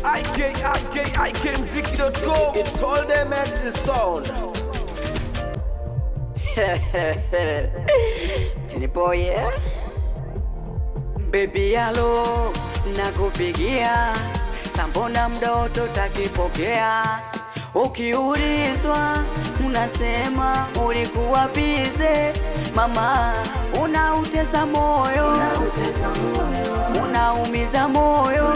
ikmziki.com. It's all they make the sound. Tinipoye baby yalo nakupigia, sambona mdoto takipokea. Ukiulizwa unasema ulikuwa bize, mama unautesa moyo, unaumiza moyo,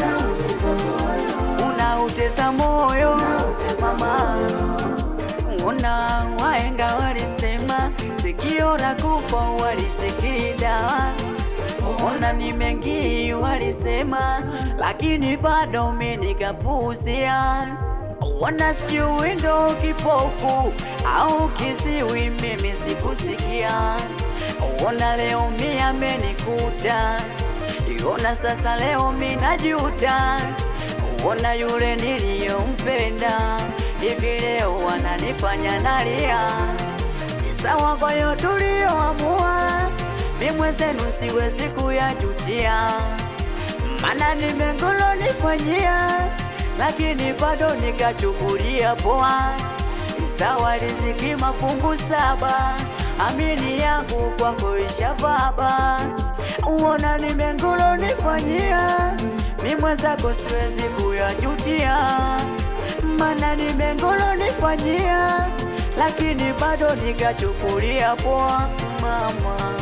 unautesa moyo mama. Una wahenga walisema sikio la kufa walisikii dawa. Ona ni mengi walisema, lakini bado mimi nikapuzia. Ona sijui ndo kipofu au kiziwi, mimi sikusikia. Ona leo mimi amenikuta, ona sasa leo mimi najuta. Ona yule niliyompenda hivi leo wananifanya nalia. Ni sawa kwa yote tulioamua, mimi mwenzenu siwezi kuyajutia. Maana nimengolo nifanyia, lakini bado nikachukulia poa. Ni sawa riziki mafungu 7, amini yangu kwako ishavaba. Uona nimengolo nifanyia, mimi mwenzako siwezi kuyajutia. Maana nimengolo nifanyia, lakini bado nikachukulia poa mama.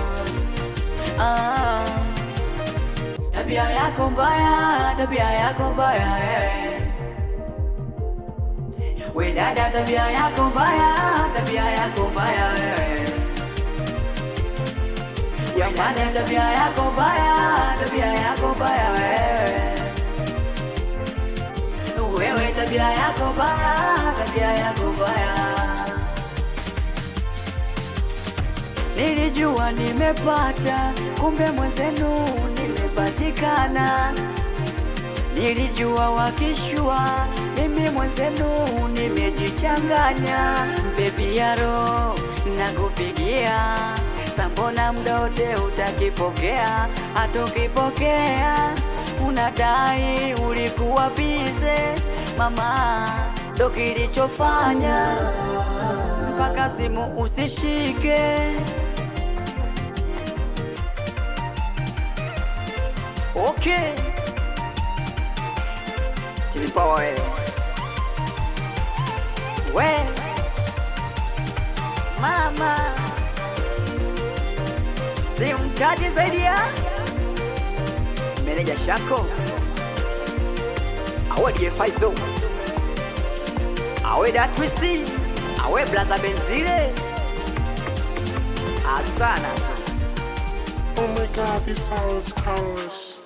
Tabia yako mbaya, tabia yako mbaya we dada, tabia yako mbaya, tabia yako mbaya we dada, tabia yako mbaya, tabia yako mbaya wewe, tabia yako mbaya, tabia yako mbaya. Nilijua nimepata, kumbe mwenzenu nimepatikana. Nilijua wakishua, mimi mwenzenu nimejichanganya. Baby yaro nakupigia, sambona mdote utakipokea. Hatukipokea unadai ulikuwa bize, mama ndo kilichofanya mpaka simu usishike. Okay, Tinipoye we mama, si mtaji zaidi ya meneja Shako, awe DFIzo, awe Datwisi, awe Blaza Benzile. Asana tu. Oh my God, this song is colors.